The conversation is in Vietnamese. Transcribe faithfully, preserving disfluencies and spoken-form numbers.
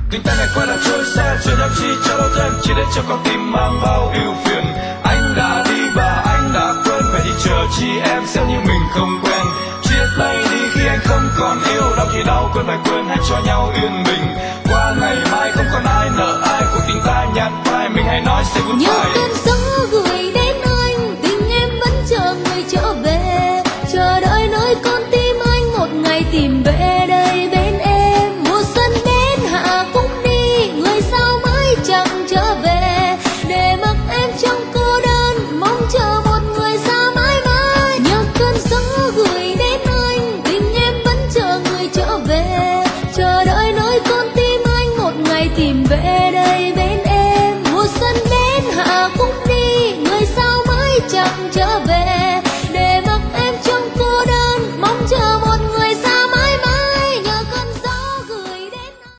Tình ta ngày qua đã trôi xa, rồi làm chi cho lâu thêm, chỉ để cho con tim mang bao ưu phiền. Anh đã đi và anh đã quên, phải đi chờ chi em xem như mình không quen. Chia tay đi khi anh không còn yêu, đau thì đau quên phải quên, hãy cho nhau yên bình. Qua ngày mai không còn ai nợ ai, cuộc tình ta nhạt phai, mình hãy nói sẽ goodbye. Như cơn gió gửi đến anh, tình em vẫn chờ người trở về, chờ đợi nơi con tim anh một ngày tìm về đây bên em. Mùa xuân đến hạ cũng đi, người sao mãi chẳng trở về, để mặc em trong cô đơn, mong chờ một người xa mãi mãi. Như cơn gió gửi đến anh, tình em vẫn chờ người trở về, chờ đợi nơi con tim anh một ngày tìm về.